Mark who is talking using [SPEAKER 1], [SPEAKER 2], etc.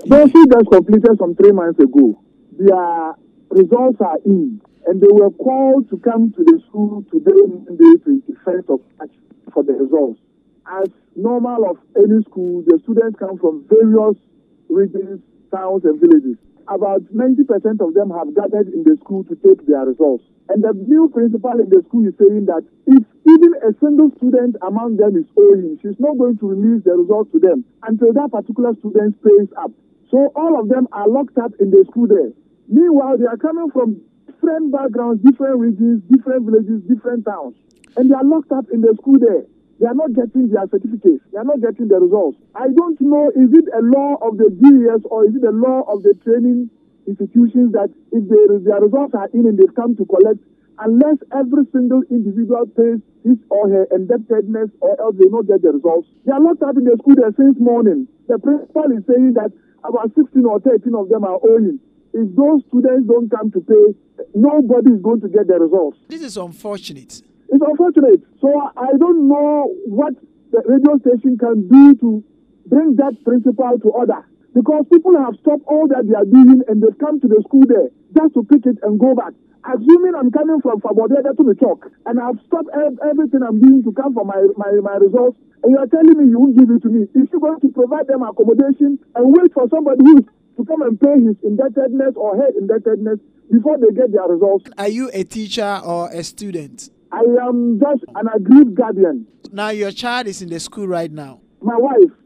[SPEAKER 1] Those who just completed some 3 months ago, their results are in, and they were called to come to the school today, Monday, 21st of March, for the results. As normal of any school, the students come from various regions, towns, and villages. About 90% of them have gathered in the school to take their results. And the new principal in the school is saying that if even a single student among them is owing, she's not going to release the results to them until that particular student pays up. So all of them are locked up in the school there. Meanwhile, they are coming from different backgrounds, different regions, different villages, different towns. And they are locked up in the school there. They are not getting their certificates. They are not getting the results. I don't know, is it a law of the GES or is it a law of the training institutions that if their results are in and they've come to collect, unless every single individual pays his or her indebtedness or else they will not get the results. They are locked up in the school there since morning. The principal is saying that about 16 or 13 of them are owing. If those students don't come to pay, nobody is going to get the results.
[SPEAKER 2] This is unfortunate.
[SPEAKER 1] It's unfortunate. So I don't know what the radio station can do to bring that principle to order. Because people have stopped all that they are doing and they've come to the school there just to pick it and go back. Assuming I'm coming from Fabodede to the chalk and I've stopped everything I'm doing to come for my results, and you're telling me you won't give it to me. If you're going to provide them accommodation and wait for somebody who to come and pay his indebtedness or her indebtedness before they get their results.
[SPEAKER 2] Are you a teacher or a student?
[SPEAKER 1] I am just an aggrieved guardian.
[SPEAKER 2] Now your child is in the school right now.
[SPEAKER 1] My wife.